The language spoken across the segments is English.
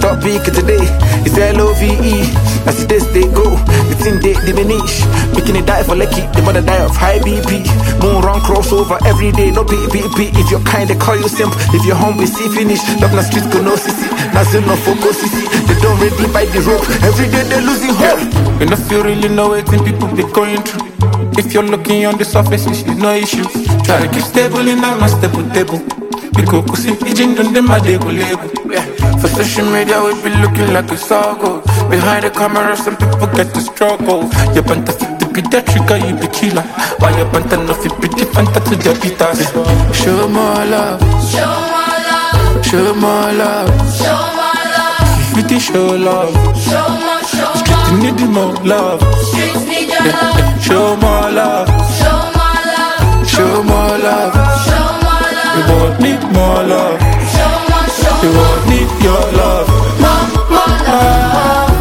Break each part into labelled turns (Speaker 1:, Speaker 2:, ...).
Speaker 1: stop big today. It's LOVE. As the days they go, the thing they diminish. Making it die for lucky, the mother die of high BP. Moon run crossover every day, no PPP. If you're kind, they call you simp. If you're home, we see finish. Love na street, go no CC. Nothing no focus CC. They don't really bite the rope. Every day they're losing hope.
Speaker 2: And if you really know it, then people be going through. If you're looking on the surface, it's no issue. Try to keep stable in a stable table. Because we see pigeon on them, they go label. For social media, we be looking like a sago. Behind the camera, some people get the struggle. You want to fit the beat that trigger, you be killer. Why you want to know if you be different to the beaters? Show more love.
Speaker 3: Show more love.
Speaker 2: Show more love.
Speaker 3: Show more love.
Speaker 2: If you show love.
Speaker 3: Show more, show more.
Speaker 2: Streets need more love.
Speaker 3: Streets need your love.
Speaker 2: Show more love.
Speaker 3: Show more love.
Speaker 2: Show more love.
Speaker 3: Show more love.
Speaker 2: We won't need more love.
Speaker 3: Show more, show
Speaker 2: We
Speaker 3: more.
Speaker 2: won't need your love.
Speaker 3: More love.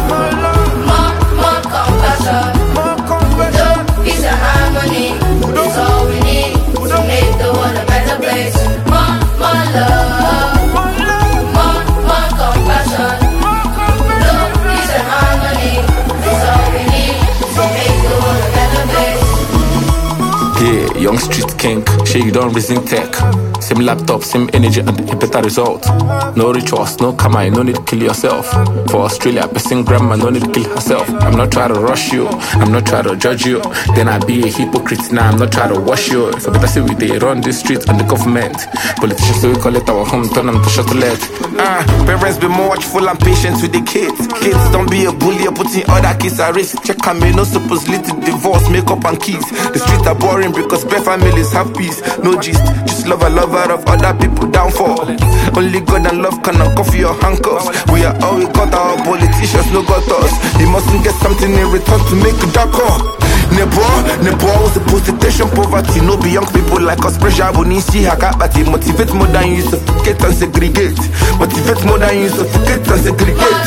Speaker 3: More compassion. Love, peace and harmony is all we need to make the world a better place. More love. More compassion. Love, peace and harmony is all we need to make the world a better place.
Speaker 2: Yeah, young street king, shey you don't reason tech. Same laptop, same energy and a better result. No rituals, no karma, no need to kill yourself. For Australia, person grandma, no need to kill herself. I'm not trying to rush you, I'm not trying to judge you. Then I be a hypocrite, now I'm not trying to wash you. For the person we they run the streets and the government. Politicians, so we call it our home, turn them to shuttle.
Speaker 1: Parents be more watchful and patient with the kids. Kids don't be a bully or putting other kids at risk. Check and me no supposedly to divorce, makeup and kids. The streets are boring because bare families have peace. No gist, just love a lover of other people downfall. Only God and love can uncuff your handcuffs. We are all we got, our politicians no got us. You mustn't get something in return to make a dark call. Nebo was supposed to tension poverty. No be young people like us pressure but need see hakabati. Motivate more than you suffocate and segregate. Motivate more than you suffocate and segregate.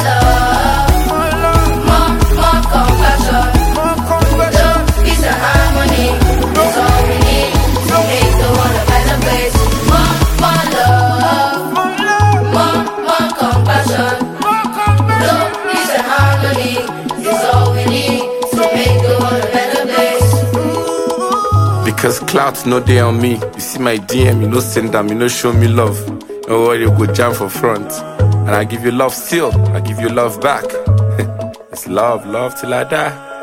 Speaker 3: More compassion. Love, peace and harmony is all we need to make the world a better place. More love. More compassion. Love, peace and harmony is all we need to make the world a better place.
Speaker 2: Because clout no day on me. You see my DM, you no send them, you no show me love. No worry, you go jam for front. And I give you love still, I give you love back. It's love till I die.